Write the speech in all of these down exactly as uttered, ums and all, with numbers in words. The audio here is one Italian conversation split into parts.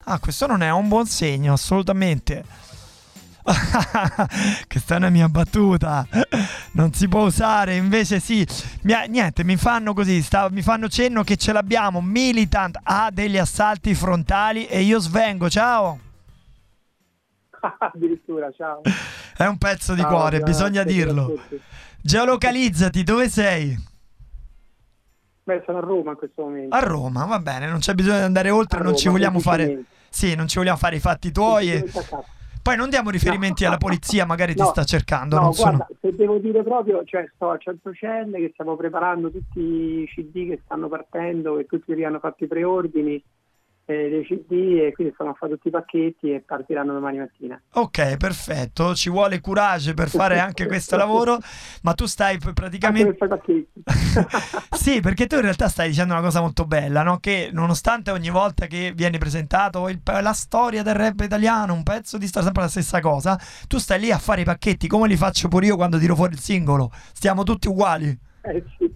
Ah, questo non è un buon segno, assolutamente. Questa è una mia battuta, non si può usare, invece sì. Mi ha- niente, mi fanno così, sta- mi fanno cenno che ce l'abbiamo. Militant ha degli assalti frontali e io svengo, ciao. Addirittura, ciao. È un pezzo di Ciao, cuore, bisogna buonanotte a dirlo. tutti. Geolocalizzati, dove sei? Beh, sono a Roma in questo A momento. Roma, va bene, non c'è bisogno di andare A oltre, non ci Roma, vogliamo fare. semplicemente. Sì, non ci vogliamo fare i fatti tuoi. E... Semplicemente a casa. Poi non diamo No, riferimenti alla polizia, magari ti no, sta cercando, non no, sono. guarda, se devo dire proprio, cioè sto a Centocelle che stiamo preparando tutti i C D che stanno partendo, e tutti lì hanno fatto i preordini eh, dei C D, e quindi stiamo a fare tutti i pacchetti e partiranno domani mattina. Ok, perfetto, ci vuole coraggio per fare anche questo lavoro, ma tu stai p- Anche per praticamente... fare i pacchetti. Sì, perché tu in realtà stai dicendo una cosa molto bella, no? Che nonostante ogni volta che viene presentato il- la storia del rap italiano, un pezzo di storia, sempre la stessa cosa, tu stai lì a fare i pacchetti, come li faccio pure io quando tiro fuori il singolo. Stiamo tutti uguali. Eh, sì.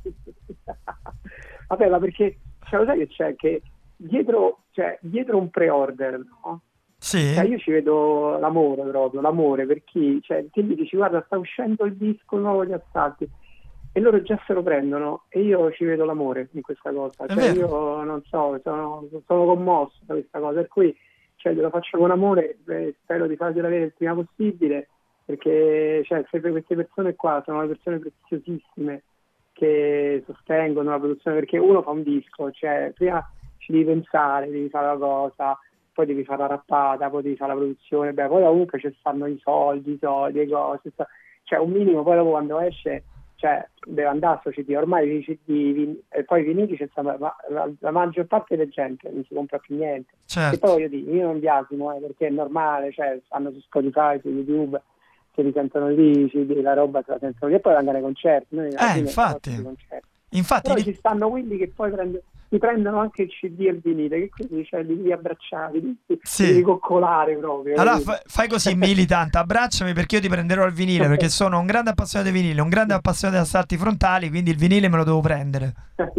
Vabbè, ma perché cioè, lo sai che c'è? Che dietro, cioè, dietro un pre-order, no? Sì? Cioè, io ci vedo l'amore proprio, l'amore per chi, cioè, ti gli dici guarda sta uscendo il disco nuovo di Assalti e loro già se lo prendono e io ci vedo l'amore in questa cosa, È cioè vero. io non so, sono, sono commosso da questa cosa, per cui cioè, lo faccio con amore, eh, spero di fargliela avere il prima possibile, perché cioè, se per queste persone qua sono le persone preziosissime che sostengono la produzione, perché uno fa un disco, cioè prima ci devi pensare, devi fare la cosa, poi devi fare la rappata, poi devi fare la produzione, beh, poi comunque ci stanno i soldi, i soldi, le cose, sta- cioè un minimo, poi dopo quando esce, cioè deve andare a sto C D, ormai i C D, vin- e poi i vinili c'è sta- ma la, la maggior parte della gente non si compra più niente, e Certo. poi voglio dire, io non biasimo, eh, perché è normale, cioè stanno su Spotify, su YouTube, se li sentono lì, i C D, la roba se la sentono lì, e poi vengono ai concerti, noi alla Eh, fine facciamo i infatti. concerti. Infatti, Però li- ci stanno quelli che poi prende- ti prendono anche il C D e il vinile, che quindi cioè, li devi abbracciare, li devi, li devi sì. coccolare proprio, Allora capito? fa- fai così, Militant, abbracciami perché io ti prenderò il vinile, perché sono un grande appassionato di vinile, un grande appassionato di assalti frontali, quindi il vinile me lo devo prendere.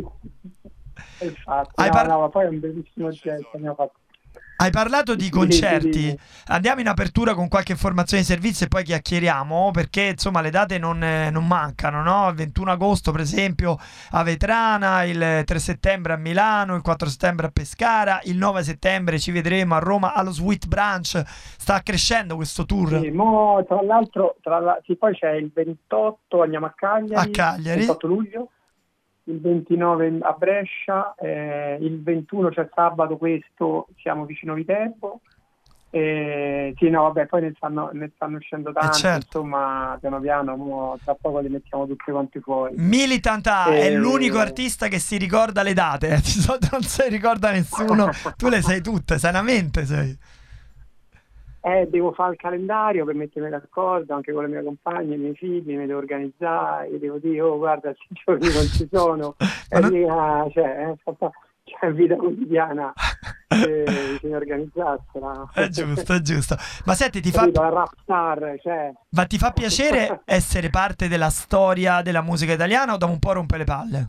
Infatti, Hai, no, par- no, ma poi è un bellissimo gesto, abbiamo fatto. hai parlato di Dimmi, concerti, dimmi. andiamo in apertura con qualche informazione di servizio e poi chiacchieriamo, perché insomma le date non, eh, non mancano, no? Il ventuno agosto per esempio a Vetrana, il tre settembre a Milano, il quattro settembre a Pescara, il nove settembre ci vedremo a Roma allo Sweet Branch. Sta crescendo questo tour Sì, mo, tra l'altro, tra la- sì, poi c'è il ventotto, andiamo a a Cagliari, Cagliari. ventotto luglio, il ventinove a Brescia, eh, il ventuno, cioè sabato questo, siamo vicino a Viterbo. Eh, sì, no, vabbè, poi ne stanno, ne stanno uscendo Eh tanti, certo. insomma, piano piano, mo, tra poco li mettiamo tutti quanti fuori. Militant A è l'unico Eh, artista che si ricorda le date, eh. Di solito non si ricorda nessuno, tu le sai tutte, sai una mente sei. eh, devo fare il calendario per mettermi d'accordo anche con le mie compagne, i miei figli, mi devo organizzare, gli devo dire, oh guarda, questi giorni non ci sono, Ma e non- lì, ah, cioè, eh, fa- fa- c'è vita quotidiana, eh, bisogna organizzarsela. È giusto, è giusto. Ma senti, ti fa, Capito? La rap star, cioè. ma ti fa piacere essere parte della storia della musica italiana o da un po' rompe le palle?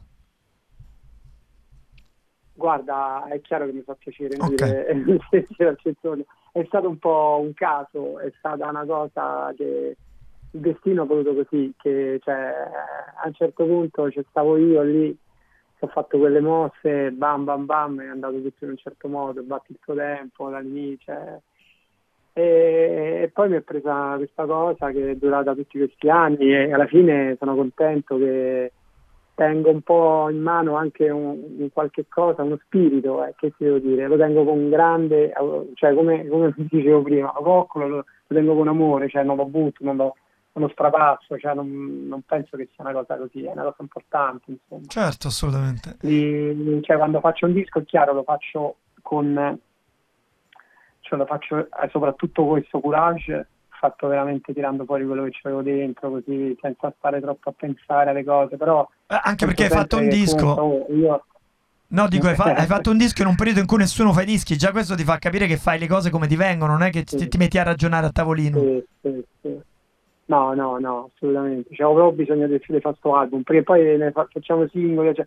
Guarda, è chiaro che mi fa piacere Ok. dire al Cezzone. È stato un po' un caso, è stata una cosa che il destino ha voluto così, che cioè, a un certo punto ci stavo io lì, che ho fatto quelle mosse, bam bam bam, è andato tutto in un certo modo, batti il suo tempo, dall'inizio. eh. E, e poi mi è presa questa cosa che è durata tutti questi anni e alla fine sono contento che tengo un po' in mano anche un, un qualche cosa, uno spirito, eh, che ti devo dire, lo tengo con grande, cioè come, come dicevo prima, lo coccolo, lo, lo tengo con amore, cioè non lo butto, non lo, non lo strapasso, cioè non, non penso che sia una cosa così, è una cosa importante, insomma. Certo, assolutamente. Di, cioè quando faccio un disco è chiaro, lo faccio con, cioè lo faccio eh, soprattutto con questo courage, fatto veramente tirando fuori quello che c'avevo dentro, così senza stare troppo a pensare alle cose, però Eh, Anche penso perché hai fatto un sempre che comunque disco. oh, io No, dico, hai, fa- hai fatto un disco in un periodo in cui nessuno fa i dischi, già questo ti fa capire che fai le cose come ti vengono, non è che ti, sì, ti metti a ragionare a tavolino. sì, sì, sì. No, no, no, assolutamente. C'avevo proprio bisogno di, di fare sto album, perché poi ne fa- facciamo singoli, cioè,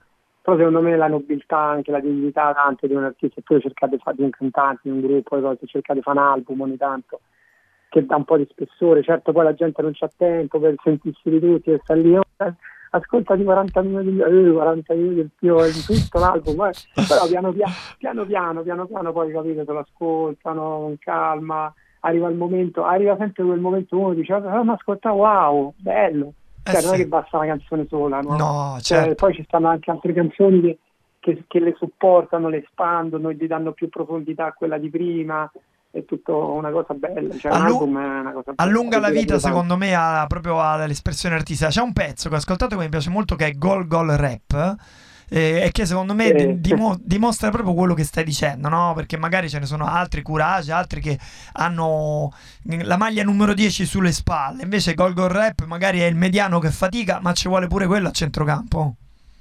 però secondo me la nobiltà, anche la dignità tanto di un artista, poi cercate di fare di un cantante, di un gruppo, le cose, cercate di fare un album ogni tanto, che dà un po' di spessore. Certo poi la gente non c'ha tempo per sentirsi di tutti e sta lì, oh, ascolta di quaranta minuti di eh, quaranta minuti il più di tutto l'album, eh. Però piano piano, piano piano, piano piano poi capite, se lo ascoltano con calma, arriva il momento, arriva sempre quel momento uno dice ah, ma ascolta, wow, bello, Eh cioè non è sì. che basta una canzone sola, no? No, Cioè, certo. poi ci stanno anche altre canzoni che, che, che le supportano, le espandono e gli danno più profondità a quella di prima, è tutto una cosa bella, cioè un Allu- album è una cosa bella. allunga la Dura vita, pure tanto. secondo me, a- proprio all'espressione artistica. C'è un pezzo che ho ascoltato che mi piace molto, che è Gol Gol Rap, eh, e che secondo me di- Eh, dimo- dimostra proprio quello che stai dicendo, no? Perché magari ce ne sono altri, Courage, altri che hanno la maglia numero dieci sulle spalle. Invece Gol Gol Rap magari è il mediano che fatica, ma ci vuole pure quello a centrocampo.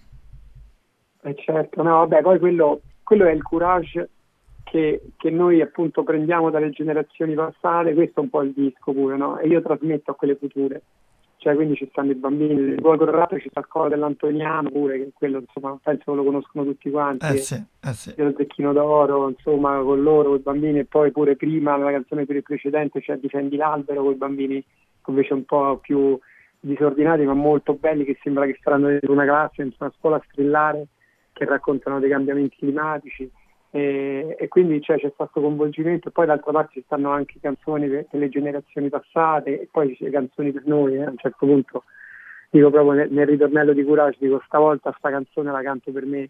eh, certo, no, vabbè, poi quello, quello è il courage che, che noi appunto prendiamo dalle generazioni passate, questo è un po' il disco pure, no? E io trasmetto a quelle future. Cioè, quindi ci stanno i bambini, poi col rap ci sta il coro dell'Antoniano pure, che quello insomma penso che lo conoscono tutti quanti, Eh e sì, eh sì. dello Zecchino d'Oro, insomma, con loro, con i bambini, e poi pure prima nella canzone per il precedente c'è Difendi l'albero, con i bambini invece un po' più disordinati ma molto belli, che sembra che staranno in una classe, in una scuola a strillare, che raccontano dei cambiamenti climatici. E, e quindi cioè, c'è questo coinvolgimento, e poi d'altra parte ci stanno anche canzoni per, per le generazioni passate, e poi ci canzoni per noi, eh. A un certo punto dico proprio nel, nel ritornello di Courage, dico stavolta sta canzone la canto per me,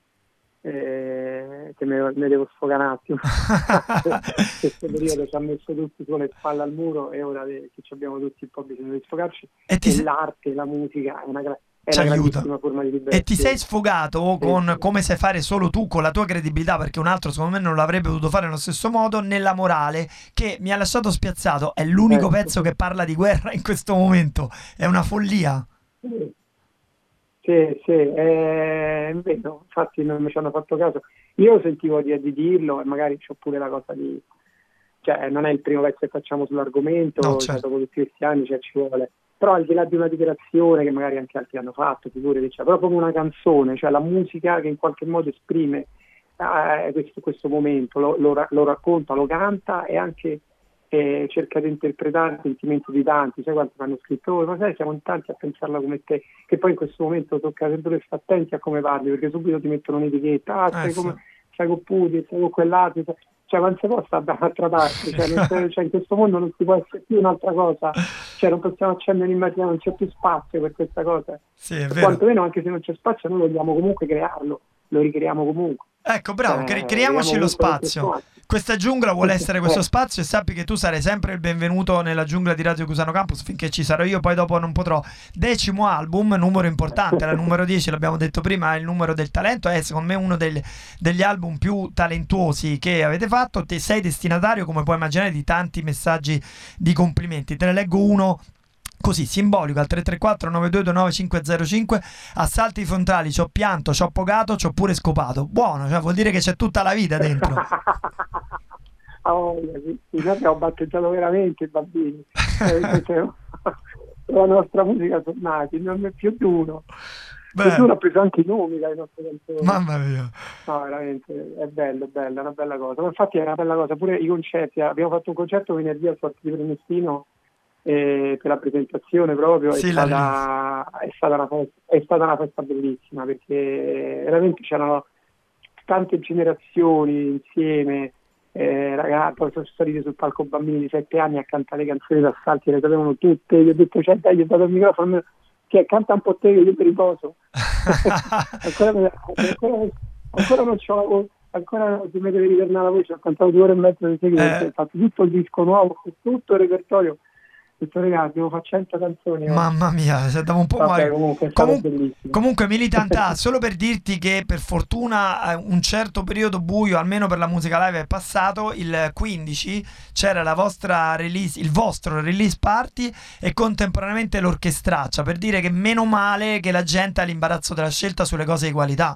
eh, che me, me devo sfogare un attimo. Questo periodo ci ha messo tutti con le spalle al muro, e ora che ci abbiamo tutti un po' bisogno di sfogarci, E ti e se- l'arte, la musica è una, gra- è ci una aiuta. grandissima forma di E ti liberazione. sei sfogato Sì, con sì. come sai fare solo tu, con la tua credibilità, perché un altro secondo me non l'avrebbe potuto fare nello stesso modo, nella morale, che mi ha lasciato spiazzato. È l'unico Ecco. pezzo che parla di guerra in questo momento. È una follia. Sì, sì, sì, è vero, infatti non mi ci hanno fatto caso. Io sentivo di, di dirlo, e magari c'ho pure la cosa di, cioè non è il primo pezzo che facciamo sull'argomento, No, cioè, certo. dopo tutti questi anni, cioè, ci vuole. Però al di là di una dichiarazione che magari anche altri hanno fatto, figurati, cioè, proprio una canzone, cioè la musica che in qualche modo esprime eh, questo, questo momento, lo, lo, ra- lo racconta, lo canta, e anche eh, cerca di interpretare il sentimento di tanti. Sai quanti mi hanno scritto, "Oh, ma sai, siamo in tanti a pensarla come te", che poi in questo momento tocca sempre stare attenti a come parli, perché subito ti mettono un'etichetta, ah, Eh stai, sì. come, stai con Putin, stai con quell'altro, stai- cioè non si può stare da un'altra parte, cioè, non c'è- cioè, in questo mondo non si può essere più un'altra cosa, cioè non possiamo accendere un'immagine, non c'è più spazio per questa cosa, Sì, è vero. quantomeno anche se non c'è spazio noi vogliamo comunque crearlo, lo ricreiamo comunque, Ecco, bravo, cioè, cre- creiamo creiamoci lo comunque dentro spazio. spazio. Questa giungla vuole essere questo Eh, spazio, e sappi che tu sarai sempre il benvenuto nella giungla di Radio Cusano Campus finché ci sarò io, poi dopo non potrò. Decimo album, numero importante, la numero dieci, l'abbiamo detto prima, è il numero del talento, è secondo me uno del- degli album più talentuosi che avete fatto. Te sei destinatario, come puoi immaginare, di tanti messaggi di complimenti. Te ne leggo uno così simbolico al tre tre quattro nove due due nove cinque zero cinque. Assalti frontali, ci ho pianto, ci ho pogato, ci ho pure scopato. Buono, cioè vuol dire che c'è tutta la vita dentro. Oh, sì, sì, noi abbiamo battezzato veramente i bambini. Eh, cioè, la nostra musica sono nati, non è più di uno. E Beh, uno ha preso anche i nomi dalle nostre canzoni. mamma mia. No, veramente, è bello, è bello, è una bella cosa. Ma infatti è una bella cosa, pure i concerti. Abbiamo fatto un concerto venerdì al Forte di Prenestino, eh, per la presentazione proprio, è Sì, la release. stata, è, stata una festa, è stata una festa bellissima, perché veramente c'erano tante generazioni insieme, eh, ragazzi, poi sono saliti sul palco bambini di sette anni a cantare le canzoni d'assalti, le sapevano tutte, gli ho detto, cioè, dai, gli ho dato il microfono, che canta un po' te che io ti riposo. ancora, ancora, ancora non c'ho, ancora si mi deve ritornare la voce, ho cantato due ore e mezza di seguito, Eh. ho fatto tutto il disco nuovo, tutto il repertorio. Ho detto, ragazzi, devo fare cento canzoni. oggi. Mamma mia, se andavo un po' Vabbè, male. comunque è stato Comun- bellissimo. comunque, Militanta, solo per dirti che per fortuna eh, un certo periodo buio, almeno per la musica live, è passato. Il quindici c'era la vostra release, il vostro release party, e contemporaneamente l'orchestraccia, per dire che meno male che la gente ha l'imbarazzo della scelta sulle cose di qualità.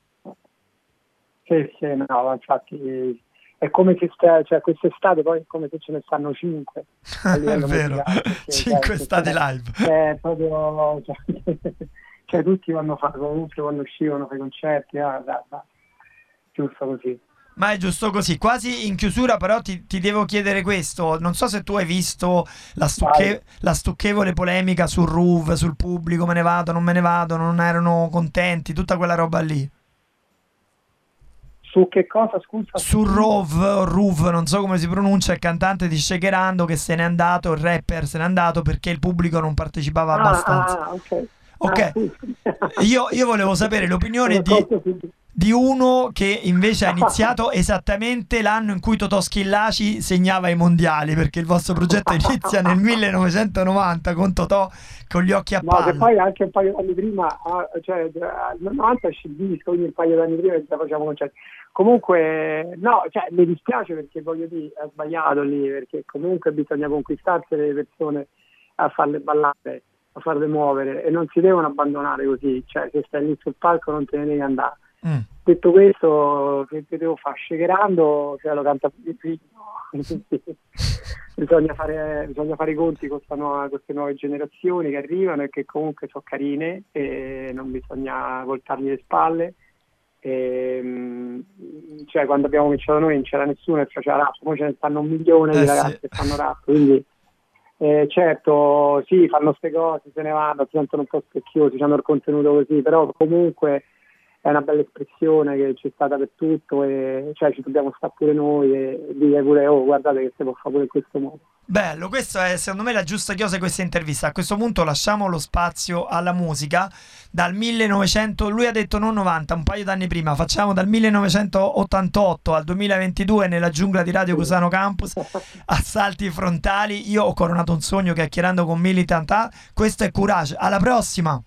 Sì, sì, no, ma infatti è come se sta, cioè, quest'estate poi è come se ce ne stanno cinque a È livello vero, musicale. Perché, cinque cioè, stati è, live. è proprio, cioè, cioè tutti quando fanno, tutti quando uscivano fai concerti, ah, dai, dai, giusto così. Ma è giusto così. Quasi in chiusura, però, ti, ti devo chiedere questo. Non so se tu hai visto la, stucche- la stucchevole polemica sul R U V, sul pubblico, me ne vado, non me ne vado, non erano contenti, tutta quella roba lì. Su che cosa, scusa? Sul Rov, o R U V, non so come si pronuncia, il cantante di Shakerando che se n'è andato, il rapper se n'è andato perché il pubblico non partecipava Ah, abbastanza. ah, ok. Ok, Ah, scusa. io, io volevo sapere l'opinione Sono di, cose su- di uno che invece ha iniziato esattamente l'anno in cui Totò Schillaci segnava i mondiali, perché il vostro progetto inizia nel millenovecentonovanta con Totò con gli occhi a No, che palla. poi anche un paio d'anni prima, ah, cioè nel novanta esce il disco, quindi un paio d'anni prima già facciamo concerti. Comunque, no, cioè mi dispiace perché voglio dire, ha sbagliato lì, perché comunque bisogna conquistarsi le persone a farle ballare, a farle muovere e non si devono abbandonare così, cioè se stai lì sul palco non te ne devi andare. Mm. Detto questo, che che devo fare? Shakerando, cioè lo canta il figlio. bisogna, fare, bisogna fare i conti con questa nuova- queste nuove generazioni che arrivano e che comunque sono carine e non bisogna voltargli le spalle. E, mh, cioè quando abbiamo cominciato noi non c'era nessuno che faceva rap, poi ce ne stanno un milione Eh di sì. ragazzi che fanno rap, quindi eh, certo sì, fanno queste cose, se ne vanno, si sentono un po' specchiosi, hanno il contenuto così, però comunque è una bella espressione che c'è stata per tutto e cioè ci dobbiamo stare pure noi e dire pure oh guardate che si può fare pure in questo modo. Bello, questa è secondo me la giusta chiosa di questa intervista. A questo punto lasciamo lo spazio alla musica. Dal millenovecento, lui ha detto non novanta, un paio d'anni prima, facciamo dal millenovecentottantotto al duemilaventidue nella giungla di Radio Cusano Campus, assalti frontali. Io ho coronato un sogno chiacchierando con Militant A. Questo è Courage, alla prossima!